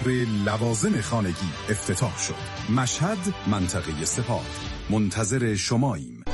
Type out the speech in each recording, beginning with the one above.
شهر لوازم خانگی افتتاح شد. مشهد، منطقه سپاه. منتظر شماییم.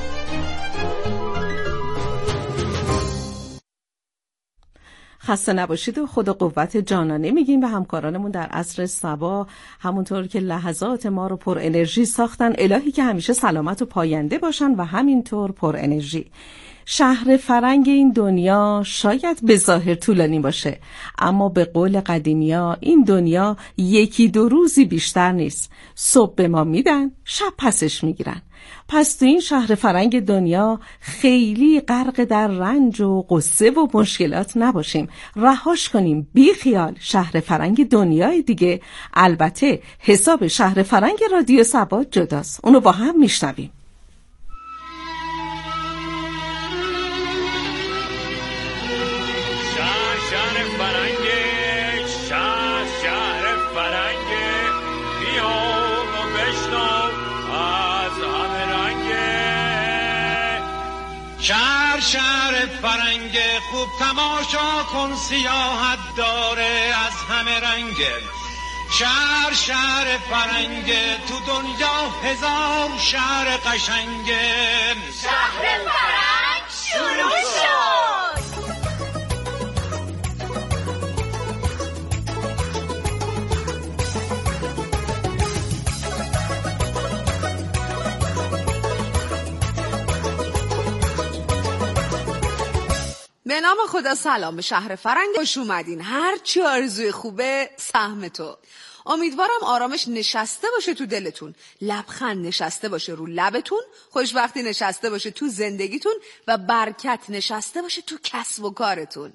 خسته نباشید و خدا قوت جانانه میگیم به همکارانمون در عصر صبا، همونطور که لحظات ما رو پر انرژی ساختن. الهی که همیشه سلامت و پاینده باشن و همینطور پر انرژی. شهر فرنگ این دنیا شاید به ظاهر طولانی باشه، اما به قول قدیمیا این دنیا یکی دو روزی بیشتر نیست. صبح به ما میدن، شب پسش میگیرن. پس تو این شهر فرنگ دنیا خیلی غرق در رنج و قصه و مشکلات نباشیم، رهاش کنیم، بی خیال. شهر فرنگ دنیای دیگه. البته حساب شهر فرنگ رادیو صبا جداست، اونو با هم میشنویم. شهر فرنگ خوب تماشا کن، سیاحت داره از همه رنگ. شهر فرنگ تو دنیا هزار شهر قشنگ. شهر فرنگ شروع شد. به نام خدا سلام. به شهر فرنگ خوش اومدین. هر چی آرزوی خوبه سهم تو. امیدوارم آرامش نشسته باشه تو دلتون، لبخند نشسته باشه رو لبتون، خوشبختی نشسته باشه تو زندگیتون و برکت نشسته باشه تو کسب و کارتون.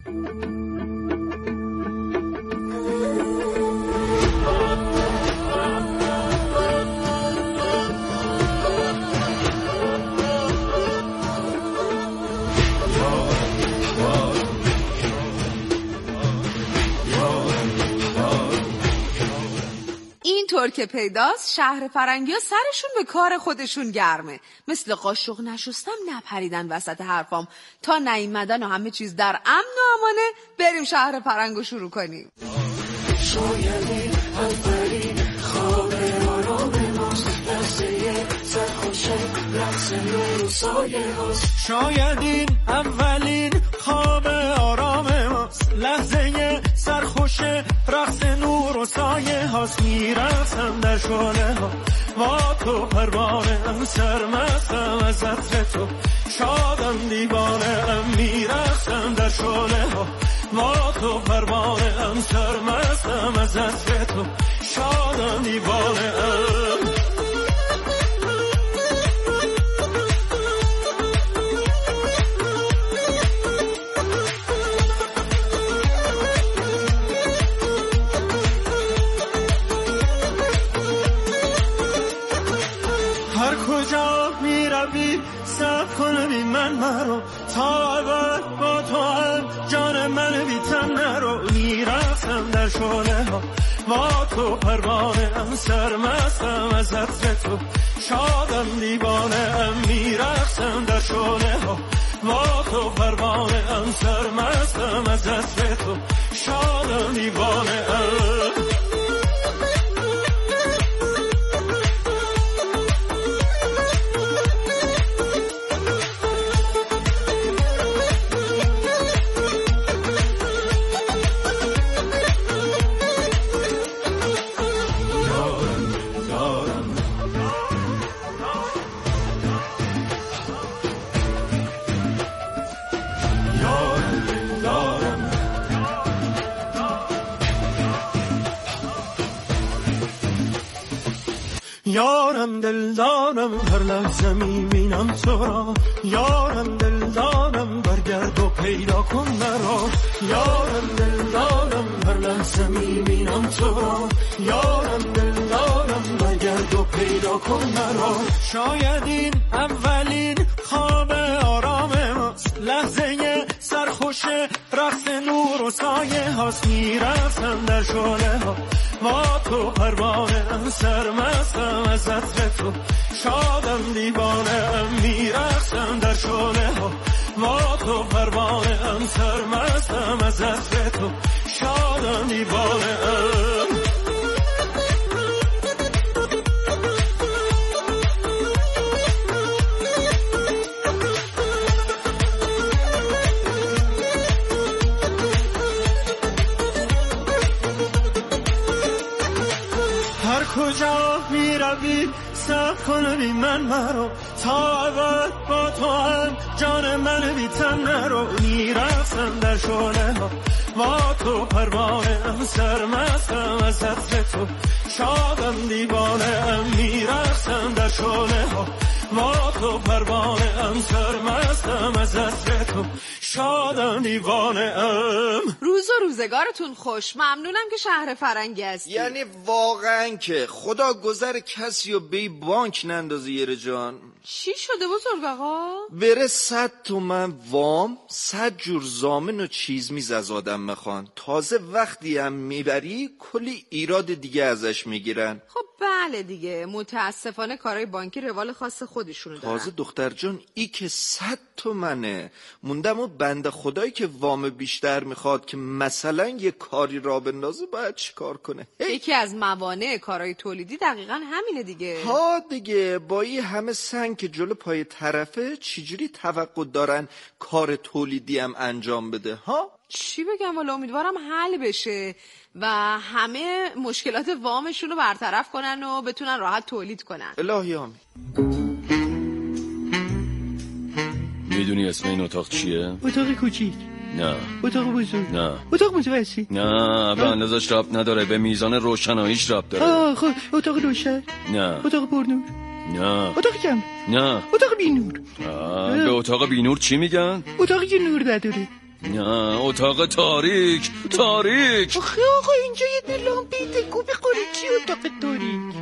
اینطور که پیداست شهر فرنگی‌ها سرشون به کار خودشون گرمه. مثل قاشق نشستم نپریدن وسط حرفام. تا نیومدن و همه چیز در امن و امانه بریم شهر فرنگو شروع کنیم. شایدین اولین خواب آرام ماست، لحظه سرخوش رقص نور و سایه هاست. شایدین اولین خواب آرام ماست، لحظه سرخوش رقص نور و سایه هاست. میرقصم در شعله ها با تو، پروانه ام سرمستم از عطر تو، شادم دیوانه ام. میرقصم در شعله ها با تو، پروانه ام سرمستم از عطر تو، شادم دیوانه ام. صبر کن بی من مرو، تا ابد با تو هم جان من بی تن نرو. میرقصم در شعله ها با تو، پروانه ام سرمستم از عطر تو، شادم دیوانه ام. میرقصم در شعله ها با تو، پروانه ام سرمستم از عطر تو، شادم دیوانه ام. یارم دلدارم هر لحظه میبینم تو را، یارم دلدارم برگرد و پیدا کن مرا. یارم دلدارم هر لحظه میبینم تو را، یارم دلدارم برگرد و پیدا کن مرا. شاید این اولین خواب آرام ماست، لحظه سرخوش رقص نور و سایه هاست. میرقصم در شعله ها با تو، پروانه ام سرمستم از عطر تو، شادم دیوانه ام. میرقصم در شعله ها با تو، پروانه ام سرمستم از عطر تو، شادم دیوانه ام. کجا میروی صبر کن بی من مرو تا ابد با تو هم جان من بی تن نرو میرفتم در شعله ها با تو پروانه ام سرمستم از عطر تو شادم دیوانه ام میرفتم در شعله ها با تو پروانه ام سرمستم از عطر تو شادم دیوانه ام. روز و روزگارتون خوش. ممنونم که شهر فرنگی هستی. یعنی واقعا که خدا گذر کسی و بی بانک نندازه یره جان. چی شده بزرگ آقا؟ بره 100 تومن وام 100 جور زامن و چیز میز از آدم میخوان. تازه وقتی هم میبری کلی ایراد دیگه ازش میگیرن. خب بله دیگه، متاسفانه کارهای بانکی روال خاص خودشونو دارن. تازه دختر جان ای که 100 تومنه موندم و بنده خدایی که وام بیشتر میخواد که مثلا یه کاری را بندازه باید چی کار کنه؟ یکی از موانع کارهای تولیدی دقیقاً همینه دیگه. ها دیگه، با این همه سنگ که جلو پای طرفه چجوری توقع دارن کار تولیدی هم انجام بده؟ ها چی بگم، والا امیدوارم حل بشه و همه مشکلات وامشون رو برطرف کنن و بتونن راحت تولید کنن. الهی آمین. میدونی اسم این اتاق چیه؟ اتاق کوچیک. نه. اتاق بزرگ. نه. اتاق متوسط. نه، به اندازش ربط نداره، به میزان روشناییش ربط داره. خب اتاق روشن. نه. اتاق پرنور. نه. اتاق کم. نه. اتاق بینور. به اتاق بینور چی میگن؟ اتاقی که نور نداره. نه، اتاق تاریک. تاریک. آخه آقا اینجا یه لامپی تکو بخوری، چی اتاق تاریک؟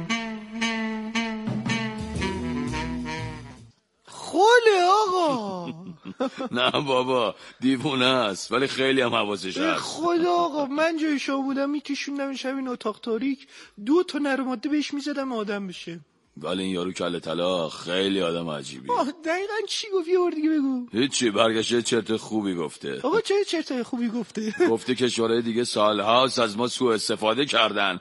خاله آقا. نه بابا، دیوونه است ولی خیلی هم حواسش هست. خدا آقا، من جای شما بودم میکشوندمش همین اتاق تاریک، 2 تا نرم ماده بهش میزدم آدم بشه. ولی این یارو کله طلا خیلی آدم عجیبیه. دقیقاً چی گفت؟ یه بار دیگه بگو. هیچی، برگشته چرت خوبی گفته. آقا چه چرت خوبی گفته؟ گفته کشورهای دیگه سالهاست از ما سوء استفاده کردن.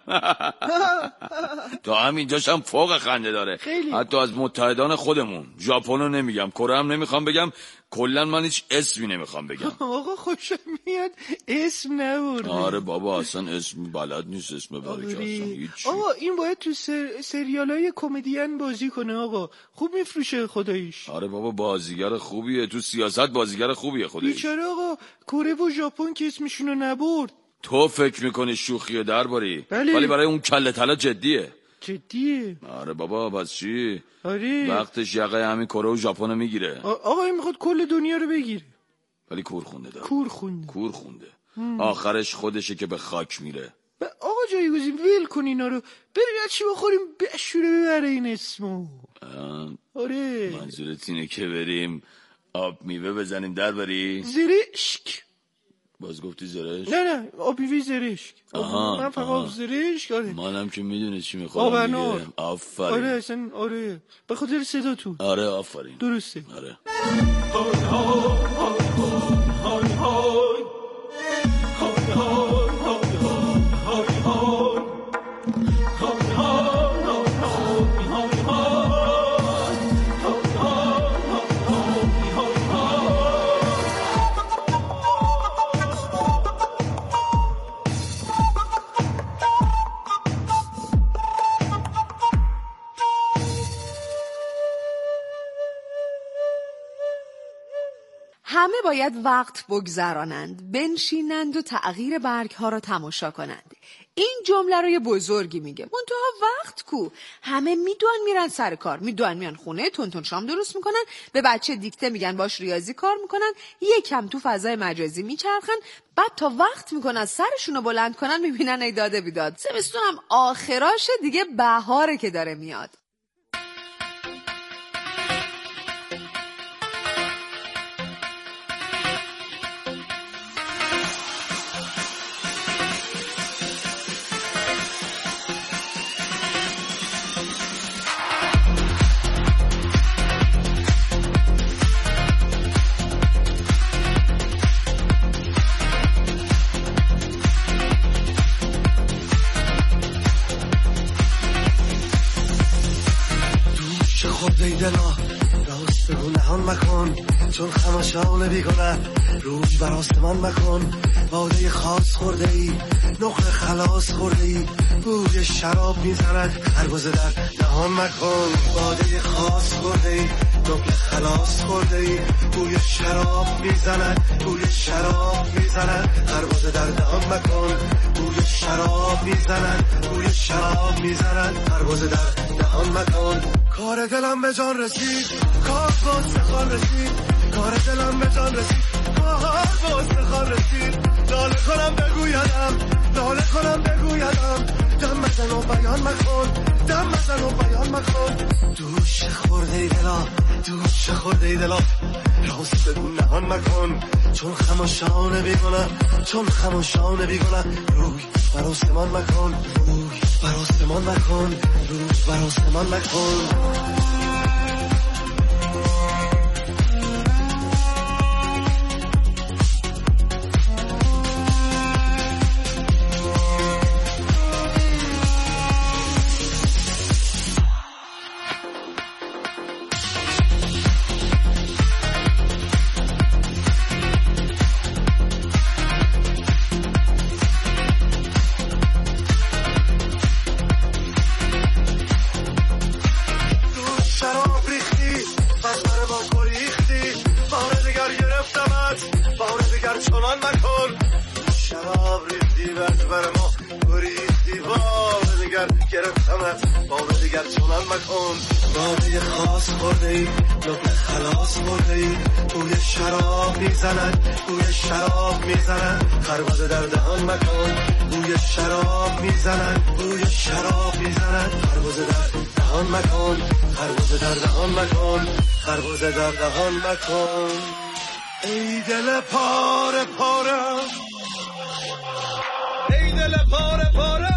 تا همینجاش هم فوق خنده داره. خیلی. حتی از متحدان خودمون، ژاپنو نمیگم، کره هم نمیخوام بگم، کلا من هیچ اسمی نمیخوام بگم. آقا خوشم میاد اسم نبرده. آره بابا، اصلا اسم بلد نیست اسم بره که اصلا هیچی. آقا این باید تو سریالای کمدین بازی کنه آقا، خوب میفروشه خداییش. آره بابا، بازیگر خوبیه، تو سیاست بازیگر خوبیه خداییش. بیچاره آقا، کره و ژاپن که اسمشونو نبرد. تو فکر میکنی شوخیه درباری؟ بله. ولی برای اون کله طلا جدیه. جدیه؟ آره بابا، بس چی؟ آره وقتش یقه همین کره و ژاپن میگیره. آقا این میخواد کل دنیا رو بگیره. ولی کور خونده داره. کور خونده. آخرش خودشه که به خاک میره. آقا جایگزین ول کن اینا رو، بریم چی بخوریم بشوره ببره این اسمو. آره منظورت اینه که بریم آب میوه بزنیم در بری؟ زرشک. باز گفتی زرشک؟ نه آب میوه زرشک. من فقط آب زرشک. آره منم که میدونی چی میخورم دیگه. آفرین. آره اصلا آره، به خاطر صداتون. آره آفرین، درسته. آره. همه باید وقت بگذرانند، بنشینند و تغییر برگ‌ها را تماشا کنند. این جمله رو یه بزرگی میگه. منتها وقت کو؟ همه میدونن میرن سر کار، میدونن میان خونه تون شام درست میکنن، به بچه دیکته میگن باش ریاضی کار میکنن، یکم تو فضای مجازی میچرخن، بعد تا وقت میکنن سرشونو بلند کنن میبینن ای داده بیداد زمستون هم آخراشه دیگه، بهاره که داره میاد. بگو نهان مکن چون خماشان بیگنه روی بر آسمان مکن باده خاص خورده ای نقل خلاص خورده ای بوی شراب میزند خربزه در دهان مکن باده خاص خورده ای نقل خلاص خورده ای بوی شراب میزند بوی شراب میزند خربزه در دهان مکن بوی شراب میزند بوی شراب میزند خربزه در دهان مکن کار دلم به جان رسید کار با استخوان رسید کار دلم به جان رسید کار با استخوان رسید ناله کنم بگویدم ناله کنم بگویدم دم مزن و بیان مکن دم مزن و بیان مکن دوش خورده ای دلا دوش خورده ای دلا راست بگو نهان مکن چون خماشانه بیگنه چون خماشانه بیگنه روی بر آسمان مکن روی بر آسمان مکن روی بر آسمان مکن باده خاص خورده ای نقل خلاص خورده ای بوی شراب میزند بوی شراب میزند خربزه در دهان مکن بوی شراب میزند بوی شراب میزند خربزه در دهان مکن خربزه در دهان مکن خربزه در دهان مکن ای دل پاره پاره ای دل پاره پاره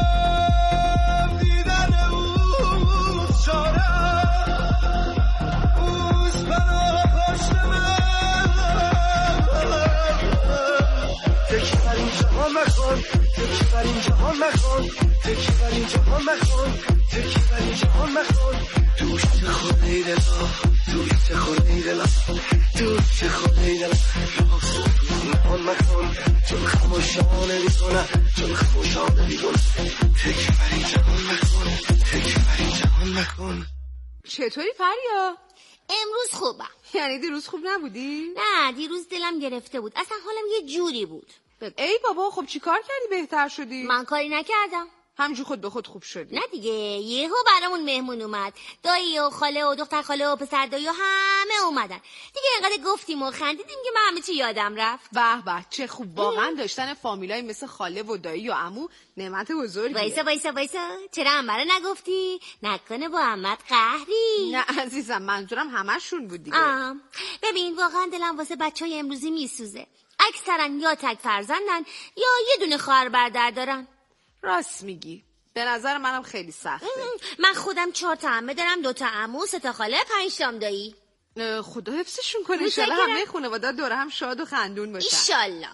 تکی بر این جهان مکن تکی بر این جهان مکن تکی بر این جهان مکن دوست خورده ای دلا دوست خورده ای دلا دوست خورده ای دلا راست بگو نهان مکن چون خماشانه بیگنه چون خماشانه بیگنه تکی بر این جهان مکن تکی بر این جهان مکن چطوری فریا؟ امروز خوبم. یعنی دیروز خوب نبودی؟ نه دیروز دلم گرفته بود، اصلا حالم یه جوری بود. ای بابا خب چی کار کردی بهتر شدی؟ من کاری نکردم، همجور خود به خود خوب شدی. نه دیگه یهو برامون مهمون اومد، دایی و خاله و دختر خاله و پسر دایی و همه اومدن دیگه. اینقدر گفتیم و خندیدیم که من همه چی یادم رفت. به به چه خوب، واقعا داشتن فامیلای مثل خاله و دایی و عمو نعمت بزرگیه. وایسا چرا عمه رو نگفتی؟ نکنه با عمت قهری؟ نه عزیزم منظورم همشون بود دیگه. ببین واقعا دلم واسه بچهای امروزی میسوزه، اکثرا یا تک فرزندن یا یه دونه خواهر برادر دارن. راست میگی، به نظر منم خیلی سخته. من خودم 4 تا عمه دارم، 2 تا عمو، 3 تا خاله، 5 تا دایی. خدا حفظشون کنه، ان شاءالله همه خانواده دور هم شاد و خندون باشن. ان شاءالله.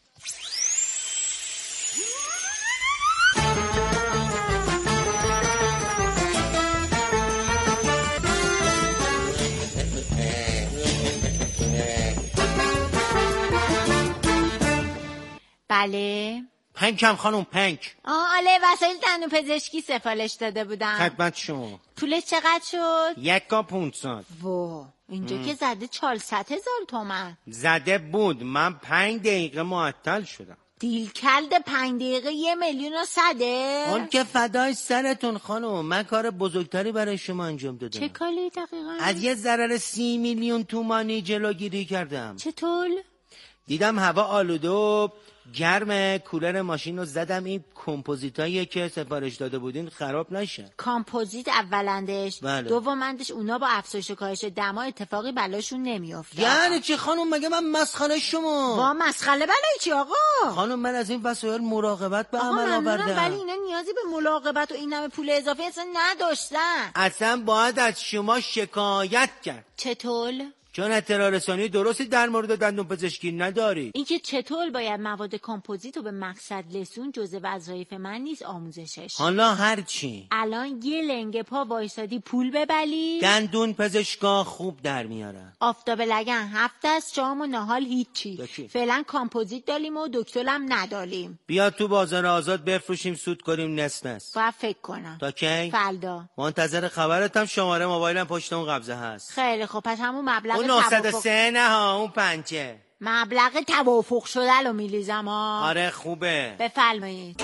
بله پنکم خانم پنک. آله وسایل دندون پزشکی سفارش داده بودم. خدمت شما. پولش چقدر شد؟ 1,500. وا اینجا که زده 400,000 تومان. زده بود، من 5 دقیقه معطل شدم. دیل کلد 5 دقیقه 1,100,000. اون که فدای سرتون خانم، من کار بزرگتری برای شما انجام دادم. چه کاری دقیقا؟ از یه ضرر 30 میلیون تومانی جلوگیری کردم. چطور؟ دیدم هوا آلوده و گرم، کولر ماشین رو زدم این کمپوزیتایی که سفارش داده بودین خراب نشه. کامپوزیت اولندش، بله. دومندش اونا با افزایش و کاهش دما اتفاقی بلاشون نمیافته. یعنی چی خانم؟ مگه من مسخره شما؟ با مسخره بلایی چی آقا؟ خانم من از این وسایل مراقبت به عمل آوردم. ولی اینا نیازی به مراقبت و این همه پول اضافه اصلا نداشتن. اصلا باید از شما شکایت کرد. چطور؟ چون اطلاع رسانی درستی در مورد دندون پزشکی نداری. اینکه چطور باید مواد کامپوزیت رو به مقصد رسون جزء وظایف من نیست آموزشش. حالا هر چی. الان یه لنگه پا وایسادی پول ببلی، دندون پزشکا خوب در میارن. آفتاب لگن 7 است، شام و نهال هیچی. فعلا کامپوزیت داریم و دکترم نداریم. بیا تو بازار آزاد بفروشیم سود کنیم نس. باید فکر کنم. تا کی؟ فردا. منتظر خبرتم. شماره موبایلم پشت اون قبضه هست. خیلی خب، پس همون مبلغ اون 903 نه ها، اون 5. مبلغ توافق شده رو میلیزم ها. آره خوبه. بفرمایید.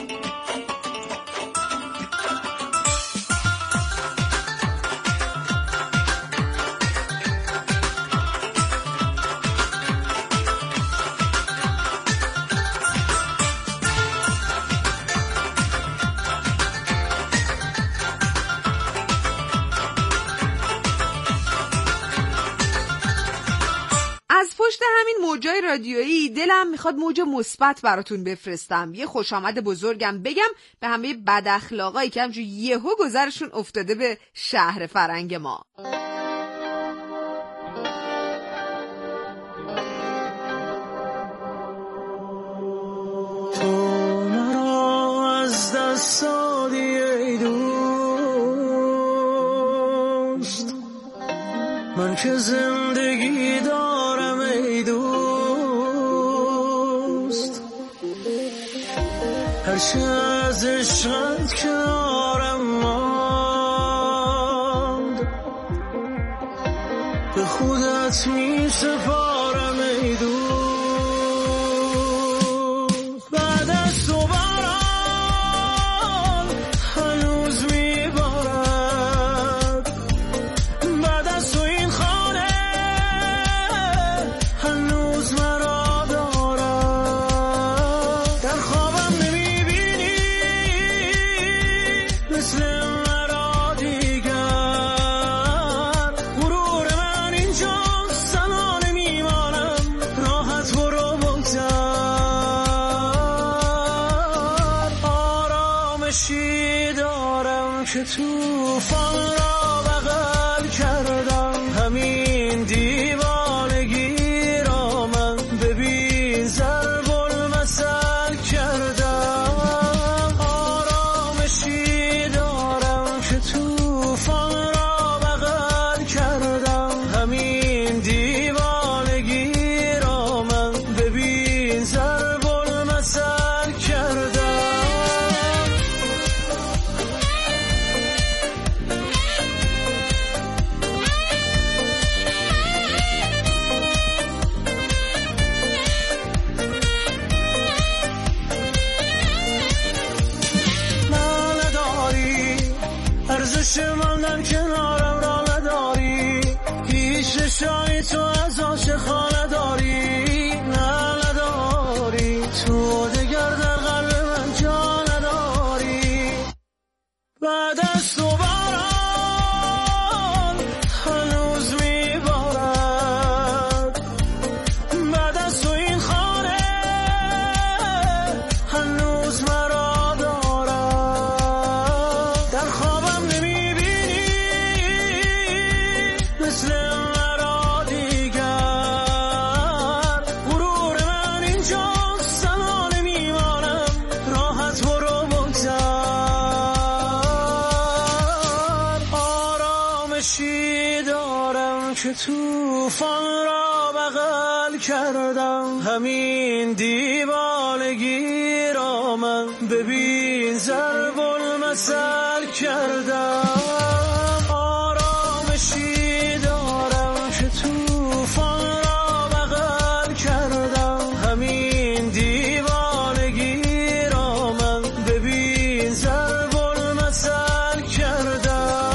از پشت همین موجای رادیویی دلم میخواد موج مثبت براتون بفرستم، یه خوش آمد بزرگم بگم به همه بد اخلاقایی که همجور یهو گذرشون افتاده به شهر فرنگ ما. تو مرا از دست دادی ای دوست، من که زندگی دارم ای دوست، هرچه از عشقت کنارم ماند به خودت می سپارم ای دوست. بعد از تو باران هنوز می بارد، بعد از تو این خانه هنوز مرا دارد. در خوابم نمی بینی مثل مرا دیگر، غرور من اینجاست تنها نمیمانم، راحت برو بگذر. آرامشی دارم که توفان را بغل کردم، همین دیوانگی را من ببین ضرب المثل کردم. آرامشی دارم که توفان را بغل کردم، همین دیوانگی را من ببین ضرب المثل کردم. نه نداری ارزش ماندن کنارم را نداری، هیچ نشانی تو از عاشقانه داری. نه نداری تو دگر در قلب من جا نداری. بعد از تو باران هنوز میبارد، بعد از تو این خانه هنوز مرا دارد. در خوابم نمیبینی مثل مرا دیگر، غرور من اینجاست تنها نمیمانم، راحت برو بگذر. آرامشی دارم که توفان را بغل کردم، همین دیوانگی را من ببین ضرب المثل کردم. آرامشی دارم که توفان را بغل کردم، همین دیوانگی را من ببین ضرب المثل کردم.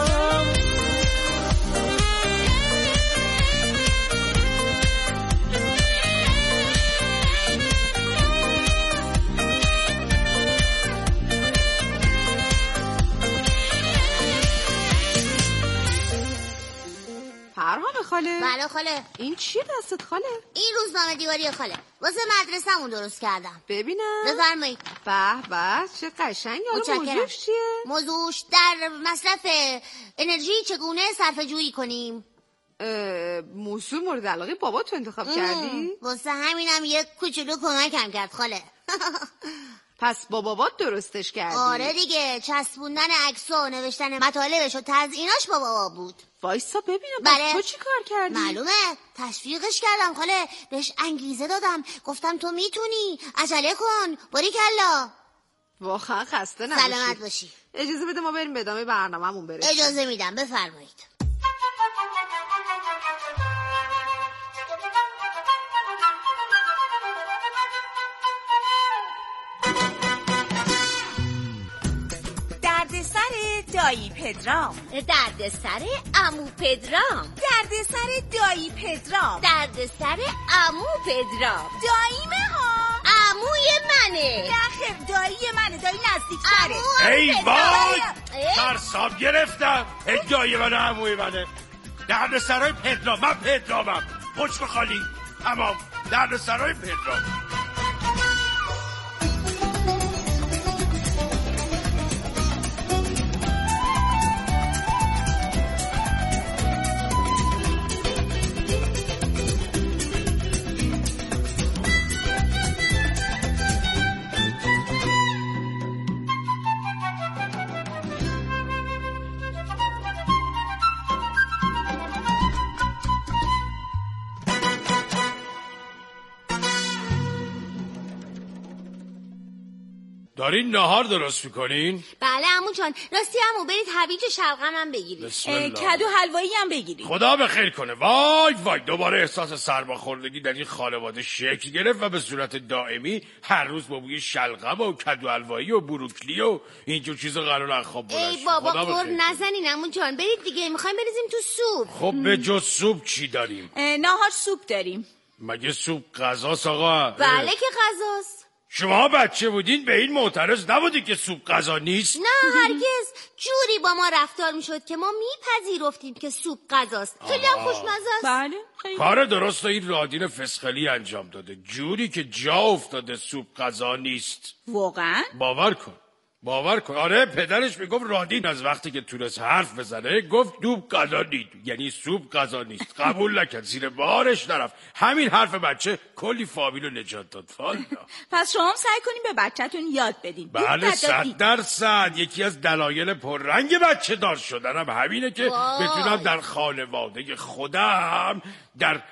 پرهام خاله. بله خاله. این چی دستت خاله؟ این روزنامه دیواری خاله، واسه مدرسه‌مون درست کردم. ببینم. بفرمایید. به به چه قشنگ. حالا موضوعش چیه؟ موضوعش در مصرف انرژی چگونه صرفه جویی کنیم. موضوع مورد علاقه بابا تو انتخاب کردی؟ واسه همینم یک کوچولو کمکم کرد خاله. پس با بابات درستش کردی؟ آره دیگه، چسبوندن عکس‌ها و نوشتن مطالبش و تزییناش با بابا بود. وایسا ببینم. بله. تو چی کار کردی؟ معلومه، تشویقش کردم خاله، بهش انگیزه دادم، گفتم تو میتونی، عجله کن، باریکلا. واقعا خسته نباشی. سلامت باشی. اجازه بده ما بریم به ادامه برنامه‌مون برسیم. اجازه میدم، بفرمایید. دردسر دایی پدرام، دردسر عمو پدرام، دردسر دایی پدرام، دردسر عمو پدرام. داییمه ها، عموی منه. نخیر دایی منه، دایی نزدیک‌تره. ای وای ترسام گرفتم. ای دایی منه عموی منه. دردسرای پدرام، من پدرامم. پشت خالی تمام. دردسرای پدرام. دارین نهار درست میکنین؟ بله عمو جان. راستی عمو برید هویج شلغم هم بگیرید. کدو حلوایی هم بگیرید. خدا بخیر کنه. وای وای دوباره احساس سرماخوردگی در این خانواده شکل گرفت و به صورت دائمی هر روز با بوی شلغم و کدو حلوایی و بروکلی و اینجور چیزا قرار از خواب بلند ای بابا قر نزنین عمو جان. برید دیگه، میخوایم بریزیم تو سوپ. خب به جز سوپ چی داریم؟ نهار سوپ داریم. مگه سوپ غذاست آقا؟ بله که غذاست. شما بچه بودین به این معترض نبودی که سوپ غذا نیست؟ نه هرگز. جوری با ما رفتار میشد که ما میپذیرفتیم که سوپ غذاست. خیلی هم خوشمزه است. بله خیلی. کار درست این رادین فسخلی انجام داده. جوری که جا افتاده سوپ غذا نیست. واقعا؟ باور کن. آره پدرش میگفت رادین از وقتی که تونست حرف بزنه گفت سوپ غذا نیست، یعنی سوپ غذا نیست. قبول نکرد، زیر بارش نرفت. همین حرف بچه کلی فامیل رو نجات داد. پس شما سعی کنین به بچه‌تون یاد بدین. بله 100%. یکی از دلایل پررنگ بچه دار شدنم همینه که بتونم در خانواده خودم، در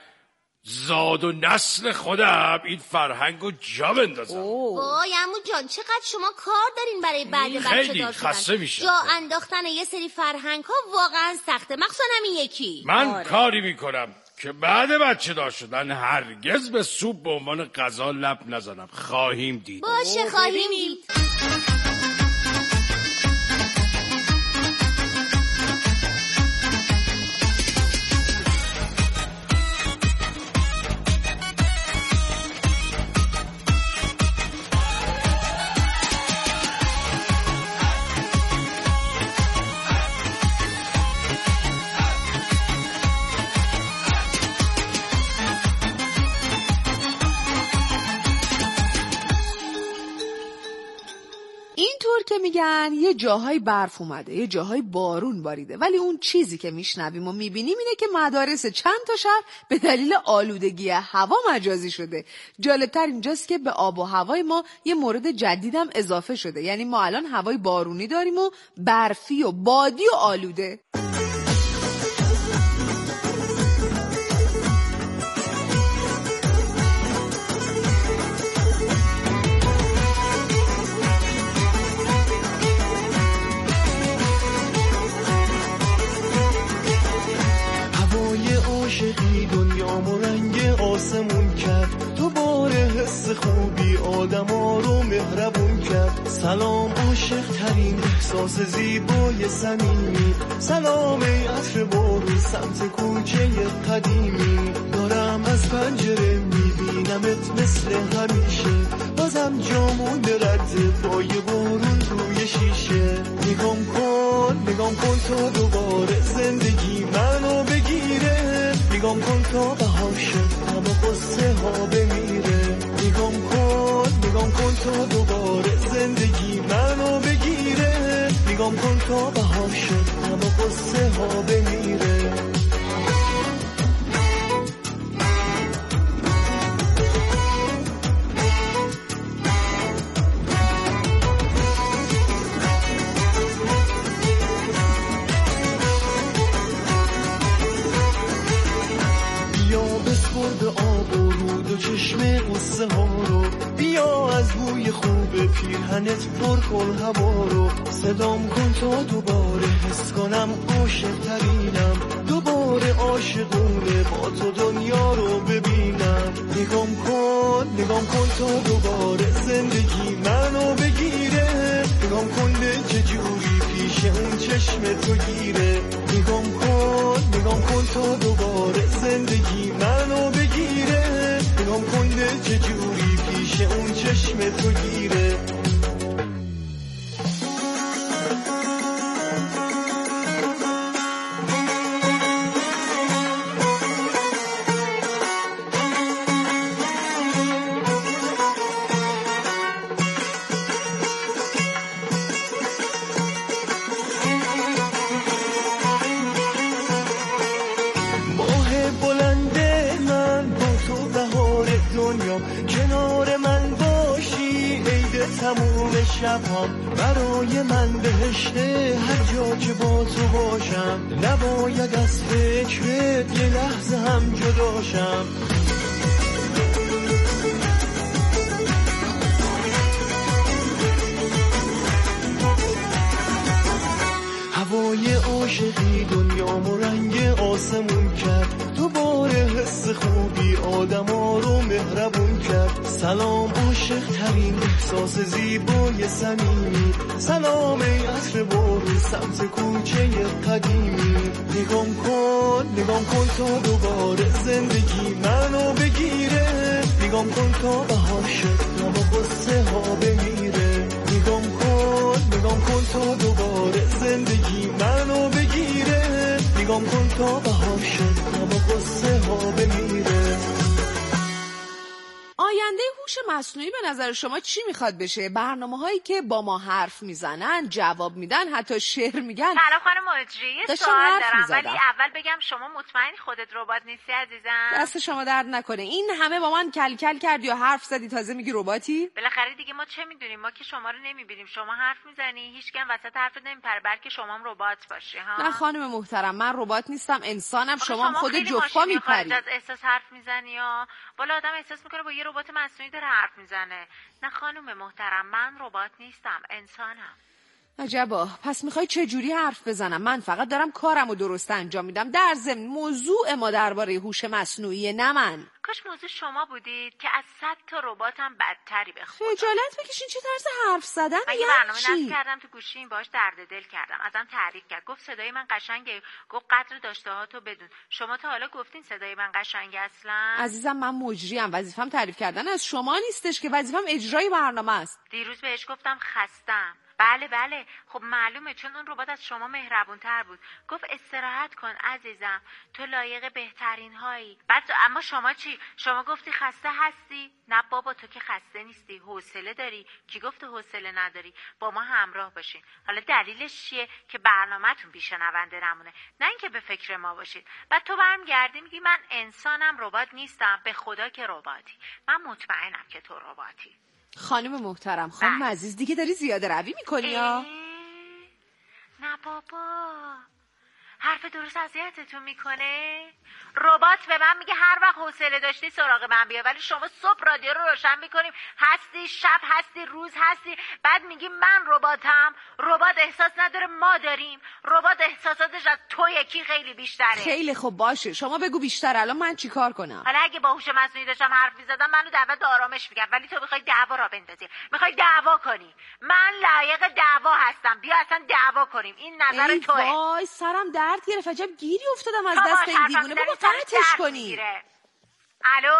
زاد و نسل خودم این فرهنگو جا بندازم. وای عمو جان چقدر شما کار دارین برای بعد بچه دار شدن. خسته میشم. جا انداختن یه سری فرهنگ ها واقعا سخته، مخصوصا همین یکی. من کاری میکنم که بعد بچه دار شدن هرگز به سوپ به عنوان غذا لب نزنم. خواهیم دید. باشه خواهیم دید. که میگن یه جاهای برف اومده، یه جاهای بارون باریده، ولی اون چیزی که میشنویم و میبینیم اینه که مدارس چند تا شهر به دلیل آلودگی هوا مجازی شده. جالبتر اینجاست که به آب و هوای ما یه مورد جدیدم اضافه شده، یعنی ما الان هوای بارونی داریم و برفی و بادی و آلوده. دنیامو رنگ آسمون کرد، تو بار حس خوبی آدما رو مهربون کرد. سلام عاشق ترین احساس زیبای صمیمی، سلام ای عطر بارون سمت کوچه قدیمی. دارم از پنجره میبینمت مثل همیشه، بازم جامون رد پای بارون روی شیشه. نگام کن تا دوباره زندگی منو بگیره، نگام کن تا بهاشه اما قصه ها بمیره. نگام کن تا دوباره زندگی منو بگیره، نگام کن تا بهاشه اما قصه ها بمیره. قصه ها رو، بیا از بوی خوب پیرهنت پر کن هوا رو، صدام کن تا دوباره حس کنم عاشق ترینم، دوباره عاشقونه با تو دنیا رو ببینم. نگام کن تا دوباره زندگی منو بگیره، نگام کن چه جوری پیش اون چشم تو گیره. نگام کن تا دوباره زندگی منو بگیره، نگام کن چه جوری پیش اون چشم تو گیره. کنار من باشی عید تموم شبام، برای من بهشته هر جا که با تو باشم، نباید از فکرت یه لحظه هم جداشم. هوای عاشقی دنیامو رنگ آسمون کرد، دوباره حس خوبی آدما رو مهربون کرد. سلام عاشق ترین احساس زیبای صمیمی، سلام ای عطر بارون سمت کوچه قدیمی. نگام کن تا دوباره زندگی منو بگیره، نگام کن تا بهار شد تا با قصه ها بمیره. نگام کن تا دوباره زندگی منو بگیره، نگام کن تا بهار شد تا با قصه ها بمیره. آینده هوش مصنوعی به نظر شما چی میخواد بشه؟ برنامه‌هایی که با ما حرف میزنن، جواب میدن، حتی شعر میگن. سلام خانم مجری، سوال دارم ولی اول بگم شما مطمئنی خودت ربات نیستی عزیزم؟ دست شما درد نکنه. این همه با من کلکل کردی و حرف زدی تازه میگی رباتی؟ بالاخره دیگه ما چه میدونیم؟ ما که شما رو نمیبینیم، شما حرف میزنی هیچکم وسط حرفت نمیپره، بلکه شما هم ربات باشی ها. نه خانم محترم، من ربات نیستم، انسانم. شما هم خود جفا میپری. از احساس حرف میزنی ها. والا آدم احساس میکنه با یه ربات مصنوعی داره حرف میزنه. نه خانم محترم، من ربات نیستم، انسانم. عجبا، پس میخوای چه جوری حرف بزنم؟ من فقط دارم کارمو درست انجام میدم. در ضمن موضوع ما درباره هوش مصنوعی، نه من. کاش موضوع شما بودید که از 100 تا رباتم بدتری به خدا. خجالت بکشین، چه طرز حرف زدن؟ من یه برنامه نصب کردم تو گوشیم، باهاش درد دل کردم، ازم تعریف کرد، گفت صدای من قشنگه، گفت قدر داشته‌هاتو بدون. شما تا حالا گفتین صدای من قشنگه اصلا؟ عزیزم من مجریم، وظیفم تعریف کردن از شما نیستش که، وظیفم اجرای برنامه است. دیروز بهش گفتم خستم. بله خب معلومه، چون اون ربات از شما مهربونتر بود. گفت استراحت کن عزیزم، تو لایق بهترین هایی. بعد اما شما چی؟ شما گفتی خسته هستی؟ نه بابا، تو که خسته نیستی، حوصله داری. کی گفته حوصله نداری؟ با ما همراه باشین. حالا دلیلش چیه؟ که برنامه‌تون بی‌شنونده نمونه، نه اینکه به فکر ما باشید. بعد تو برمیگردی میگی من انسانم، ربات نیستم. به خدا که رباتی. من مطمئنم که تو رباتی. خانم محترم، خانم عزیز، دیگه داری زیاده روی میکنی یا؟ نه بابا، حرف درست اذیتتون میکنه؟ ربات به من میگه هر وقت حوصله داشتی سراغ من بیا، ولی شما صبح رادیو رو روشن میکنیم، هستی شب هستی روز هستی، بعد میگی من رباتم. ربات احساس نداره، ما داریم. ربات احساساتش از تو یکی خیلی بیشتره. خیلی خوب باشه، شما بگو بیشتر، الان من چیکار کنم؟ حالا اگه با هوش مصنوعی داشتم حرف میزدم منو دعوت به آرامش میگم، ولی تو میخوای دعوا را بندازی، میخوای دعوا کنی. من لایق دعوا هستم، بیا اصلا دعوا کنیم. این نظر توه. وای سرم درد گرفت، عجب گیری افتادم از دست این دیوونه. بابا قطعش کنی. الو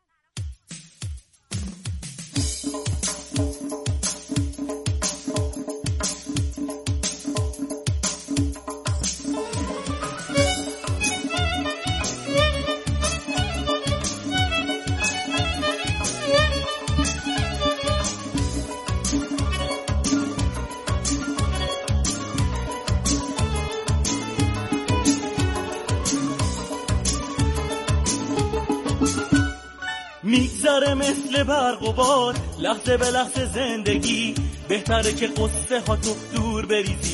میگذره مثل برق و باد، لحظه به لحظه زندگی، بهتره که قصه ها تو دور بریزی.